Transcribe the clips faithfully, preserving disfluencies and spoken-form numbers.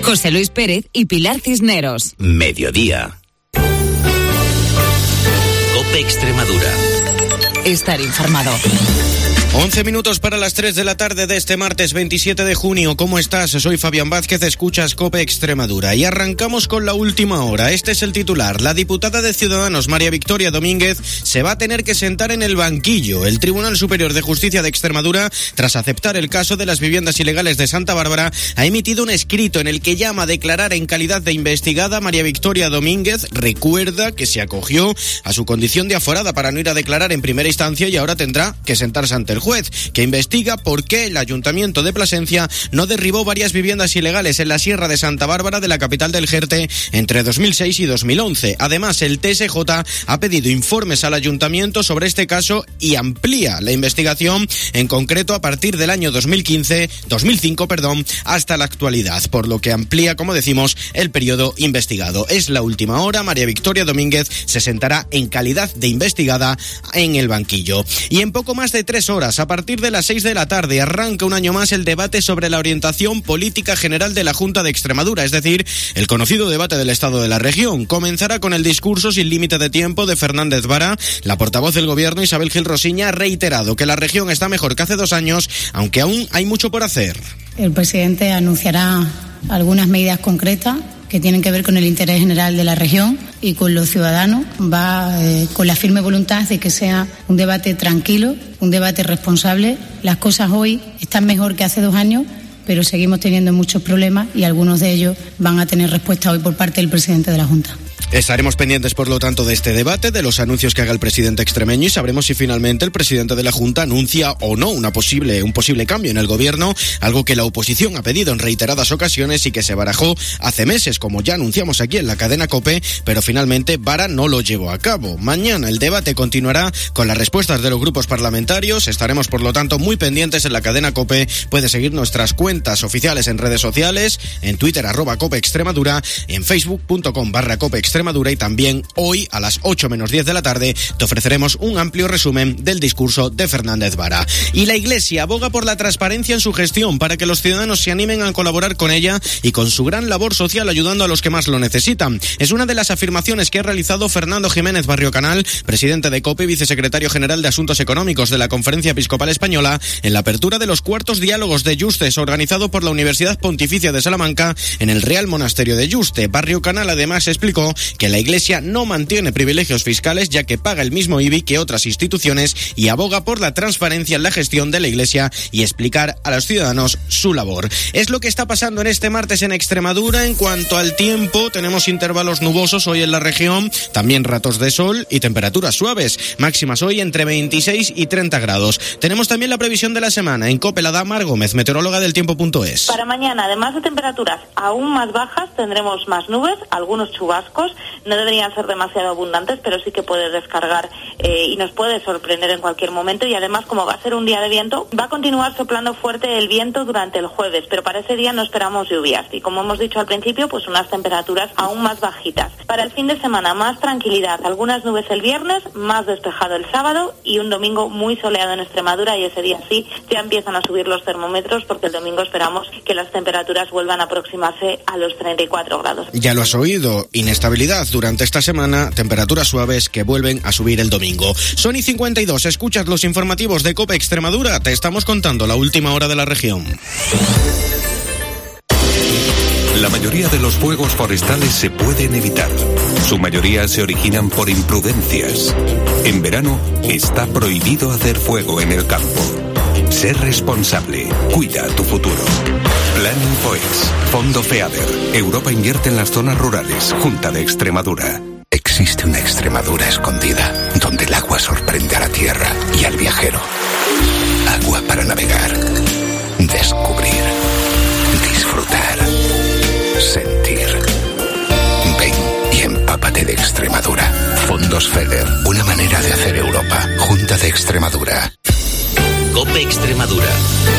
José Luis Pérez y Pilar Cisneros. Mediodía. COPE Extremadura. Estar informado. once minutos para las tres de la tarde de este martes veintisiete de junio. ¿Cómo estás? Soy Fabián Vázquez, escuchas COPE Extremadura y arrancamos con la última hora. Este es el titular. La diputada de Ciudadanos, María Victoria Domínguez, se va a tener que sentar en el banquillo. El Tribunal Superior de Justicia de Extremadura, tras aceptar el caso de las viviendas ilegales de Santa Bárbara, ha emitido un escrito en el que llama a declarar en calidad de investigada. María Victoria Domínguez recuerda que se acogió a su condición de aforada para no ir a declarar en primera instancia y ahora tendrá que sentarse ante el juez, que investiga por qué el Ayuntamiento de Plasencia no derribó varias viviendas ilegales en la Sierra de Santa Bárbara de la capital del Jerte entre dos mil seis y dos mil once. Además, el T S J ha pedido informes al Ayuntamiento sobre este caso y amplía la investigación, en concreto a partir del año dos mil quince, dos mil cinco, perdón, hasta la actualidad, por lo que amplía, como decimos, el periodo investigado. Es la última hora. María Victoria Domínguez se sentará en calidad de investigada en el banquillo. Y en poco más de tres horas, a partir de las seis de la tarde, arranca un año más el debate sobre la orientación política general de la Junta de Extremadura, es decir, el conocido debate del Estado de la región. Comenzará con el discurso sin límite de tiempo de Fernández Vara. La portavoz del Gobierno, Isabel Gil Rosiña, ha reiterado que la región está mejor que hace dos años, aunque aún hay mucho por hacer. El presidente anunciará algunas medidas concretas que tienen que ver con el interés general de la región y con los ciudadanos. Va eh, con la firme voluntad de que sea un debate tranquilo, un debate responsable. Las cosas hoy están mejor que hace dos años, pero seguimos teniendo muchos problemas y algunos de ellos van a tener respuesta hoy por parte del presidente de la Junta. Estaremos pendientes, por lo tanto, de este debate, de los anuncios que haga el presidente extremeño y sabremos si finalmente el presidente de la Junta anuncia o no una posible, un posible cambio en el gobierno, algo que la oposición ha pedido en reiteradas ocasiones y que se barajó hace meses, como ya anunciamos aquí en la cadena COPE, pero finalmente Vara no lo llevó a cabo. Mañana el debate continuará con las respuestas de los grupos parlamentarios. Estaremos, por lo tanto, muy pendientes en la cadena COPE. Puede seguir nuestras cuentas oficiales en redes sociales, en Twitter, arroba COPE Extremadura, en facebook.com barra COPE Extremadura, y también hoy a las ocho menos diez de la tarde te ofreceremos un amplio resumen del discurso de Fernández Vara. Y la Iglesia aboga por la transparencia en su gestión para que los ciudadanos se animen a colaborar con ella y con su gran labor social ayudando a los que más lo necesitan. Es una de las afirmaciones que ha realizado Fernando Jiménez Barrio Canal, presidente de COPE y vicesecretario general de Asuntos Económicos de la Conferencia Episcopal Española, en la apertura de los cuartos diálogos de Yustes organizado por la Universidad Pontificia de Salamanca en el Real Monasterio de Yuste. Barrio Canal además explicó que la Iglesia no mantiene privilegios fiscales ya que paga el mismo I B I que otras instituciones y aboga por la transparencia en la gestión de la Iglesia y explicar a los ciudadanos su labor. Es lo que está pasando en este martes en Extremadura. En cuanto al tiempo, tenemos intervalos nubosos hoy en la región, también ratos de sol y temperaturas suaves, máximas hoy entre veintiséis y treinta grados. Tenemos también la previsión de la semana en COPE, la da Mar Gómez, meteoróloga del tiempo punto es. Para mañana, además de temperaturas aún más bajas, tendremos más nubes, algunos chubascos. No deberían ser demasiado abundantes, pero sí que puede descargar eh, y nos puede sorprender en cualquier momento. Y además, como va a ser un día de viento, va a continuar soplando fuerte el viento durante el jueves, pero para ese día no esperamos lluvias. Y como hemos dicho al principio, pues unas temperaturas aún más bajitas. Para el fin de semana, más tranquilidad. Algunas nubes el viernes, más despejado el sábado y un domingo muy soleado en Extremadura. Y ese día sí, ya empiezan a subir los termómetros porque el domingo esperamos que las temperaturas vuelvan a aproximarse a los treinta y cuatro grados. Ya lo has oído, inestabilidad durante esta semana, temperaturas suaves que vuelven a subir el domingo. Son y cincuenta y dos, escuchas los informativos de COPE Extremadura, te estamos contando la última hora de la región. La mayoría de los fuegos forestales se pueden evitar. Su mayoría se originan por imprudencias. En verano está prohibido hacer fuego en el campo. Sé responsable, cuida tu futuro. Plan Infoex, Fondo FEADER, Europa invierte en las zonas rurales, Junta de Extremadura. Existe una Extremadura escondida, donde el agua sorprende a la tierra y al viajero. Agua para navegar, descubrir, disfrutar, sentir. Ven y empápate de Extremadura. Fondos FEDER, una manera de hacer Europa. Junta de Extremadura. COPE Extremadura.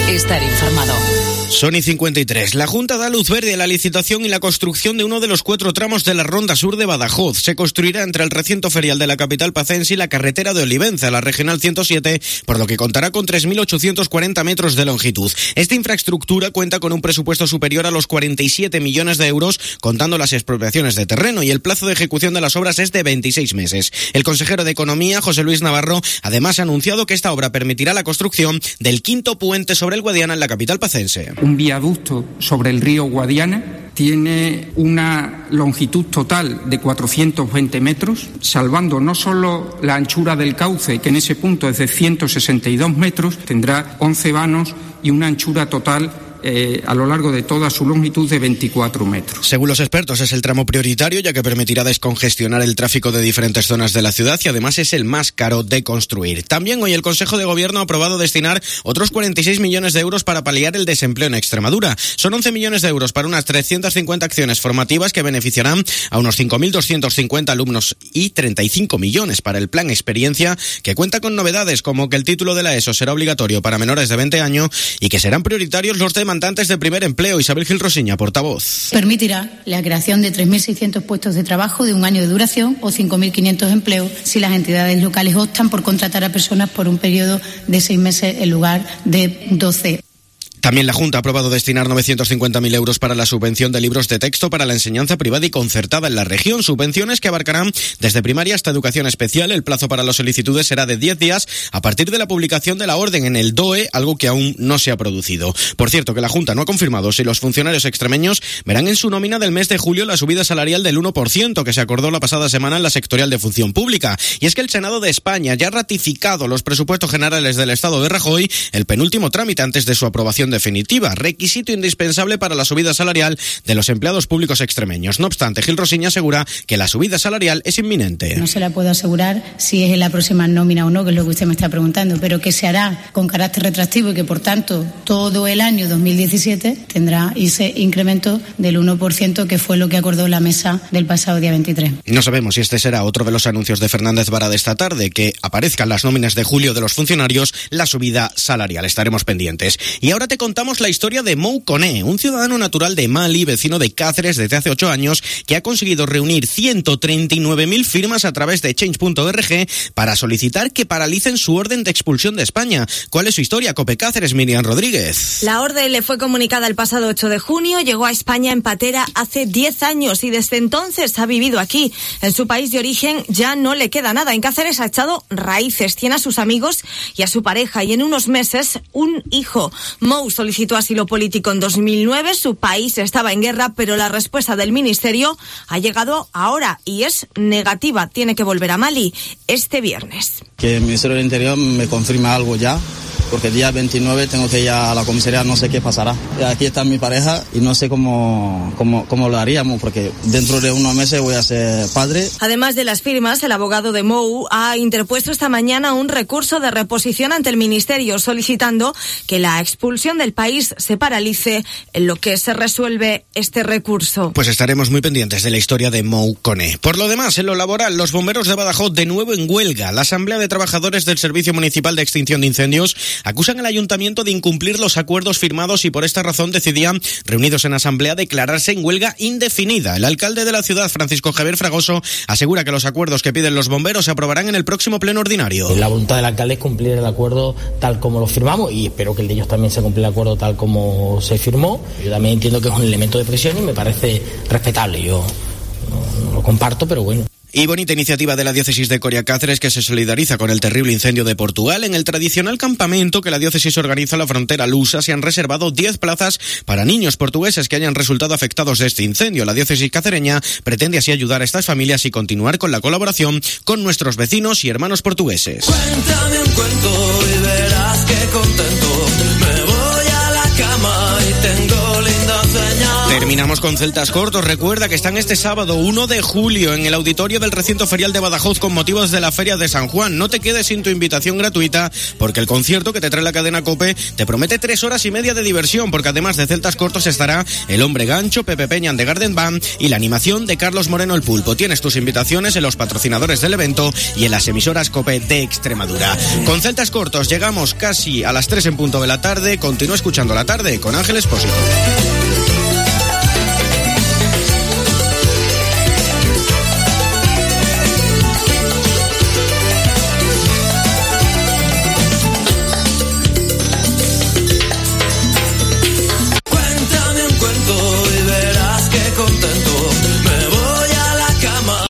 Estar informado. Son y cincuenta y tres. La Junta da luz verde a la licitación y la construcción de uno de los cuatro tramos de la Ronda Sur de Badajoz. Se construirá entre el recinto ferial de la capital pacense y la carretera de Olivenza, la Regional ciento siete, por lo que contará con tres mil ochocientos cuarenta metros de longitud. Esta infraestructura cuenta con un presupuesto superior a los cuarenta y siete millones de euros, contando las expropiaciones de terreno, y el plazo de ejecución de las obras es de veintiséis meses. El consejero de Economía, José Luis Navarro, además ha anunciado que esta obra permitirá la construcción del quinto puente sobre el Guadiana en la capital pacense. Un viaducto sobre el río Guadiana tiene una longitud total de cuatrocientos veinte metros, salvando no solo la anchura del cauce, que en ese punto es de ciento sesenta y dos metros, tendrá once vanos y una anchura total Eh, a lo largo de toda su longitud de veinticuatro metros. Según los expertos, es el tramo prioritario, ya que permitirá descongestionar el tráfico de diferentes zonas de la ciudad y además es el más caro de construir. También hoy el Consejo de Gobierno ha aprobado destinar otros cuarenta y seis millones de euros para paliar el desempleo en Extremadura. Son once millones de euros para unas trescientas cincuenta acciones formativas que beneficiarán a unos cinco mil doscientos cincuenta alumnos y treinta y cinco millones para el Plan Experiencia, que cuenta con novedades como que el título de la ESO será obligatorio para menores de veinte años y que serán prioritarios los demás demandantes de primer empleo. Isabel Gil Rosiña, portavoz. Permitirá la creación de tres mil seiscientos puestos de trabajo de un año de duración o cinco mil quinientos empleos si las entidades locales optan por contratar a personas por un periodo de seis meses en lugar de doce. También la Junta ha aprobado destinar novecientos cincuenta mil euros para la subvención de libros de texto para la enseñanza privada y concertada en la región. Subvenciones que abarcarán desde primaria hasta educación especial. El plazo para las solicitudes será de diez días a partir de la publicación de la orden en el D O E, algo que aún no se ha producido. Por cierto, que la Junta no ha confirmado si los funcionarios extremeños verán en su nómina del mes de julio la subida salarial del uno por ciento que se acordó la pasada semana en la sectorial de función pública. Y es que el Senado de España ya ha ratificado los presupuestos generales del Estado de Rajoy, el penúltimo trámite antes de su aprobación definitiva, requisito indispensable para la subida salarial de los empleados públicos extremeños. No obstante, Gil Rosiña asegura que la subida salarial es inminente. No se la puedo asegurar si es en la próxima nómina o no, que es lo que usted me está preguntando, pero que se hará con carácter retroactivo y que, por tanto, todo el año dos mil diecisiete tendrá ese incremento del uno por ciento, que fue lo que acordó la mesa del pasado día veintitrés. No sabemos si este será otro de los anuncios de Fernández Vara de esta tarde, que aparezcan las nóminas de julio de los funcionarios, la subida salarial. Estaremos pendientes. Y ahora te contamos la historia de Mou Koné, un ciudadano natural de Mali, vecino de Cáceres desde hace ocho años, que ha conseguido reunir ciento treinta y nueve mil firmas a través de change punto org para solicitar que paralicen su orden de expulsión de España. ¿Cuál es su historia? Cope Cáceres, Miriam Rodríguez. La orden le fue comunicada el pasado ocho de junio, llegó a España en patera hace diez años y desde entonces ha vivido aquí. En su país de origen ya no le queda nada. En Cáceres ha echado raíces, tiene a sus amigos y a su pareja y en unos meses un hijo. Mou solicitó asilo político en dos mil nueve, su país estaba en guerra, pero la respuesta del ministerio ha llegado ahora y es negativa. Tiene que volver a Mali este viernes. Que el Ministerio del Interior me confirma algo ya, porque el día veintinueve tengo que ir a la comisaría, no sé qué pasará. Aquí está mi pareja y no sé cómo, cómo, cómo lo haríamos, porque dentro de unos meses voy a ser padre. Además de las firmas, el abogado de Mou ha interpuesto esta mañana un recurso de reposición ante el Ministerio, solicitando que la expulsión del país se paralice en lo que se resuelve este recurso. Pues estaremos muy pendientes de la historia de Mou Koné. Por lo demás, en lo laboral, los bomberos de Badajoz de nuevo en huelga. La Asamblea de Trabajadores del Servicio Municipal de Extinción de Incendios acusan al ayuntamiento de incumplir los acuerdos firmados y por esta razón decidían, reunidos en asamblea, declararse en huelga indefinida. El alcalde de la ciudad, Francisco Javier Fragoso, asegura que los acuerdos que piden los bomberos se aprobarán en el próximo pleno ordinario. La voluntad del alcalde es cumplir el acuerdo tal como lo firmamos y espero que el de ellos también se cumpla el acuerdo tal como se firmó. Yo también entiendo que es un elemento de presión y me parece respetable. Yo no, no lo comparto, pero bueno. Y bonita iniciativa de la diócesis de Coria Cáceres, que se solidariza con el terrible incendio de Portugal. En el tradicional campamento que la diócesis organiza en la frontera lusa se han reservado diez plazas para niños portugueses que hayan resultado afectados de este incendio. La diócesis cacereña pretende así ayudar a estas familias y continuar con la colaboración con nuestros vecinos y hermanos portugueses. Cuéntame un cuento y verás qué contento me voy a la cama y tengo linda señal. Terminamos con Celtas Cortos. Recuerda que están este sábado uno de julio en el auditorio del recinto ferial de Badajoz con motivos de la Feria de San Juan. No te quedes sin tu invitación gratuita porque el concierto que te trae la cadena COPE te promete tres horas y media de diversión, porque además de Celtas Cortos estará El Hombre Gancho, Pepe Peña de Garden Band y la animación de Carlos Moreno el Pulpo. Tienes tus invitaciones en los patrocinadores del evento y en las emisoras COPE de Extremadura. Con Celtas Cortos llegamos casi a las tres en punto de la tarde. Continúa escuchando La Tarde con Ángel Expósito.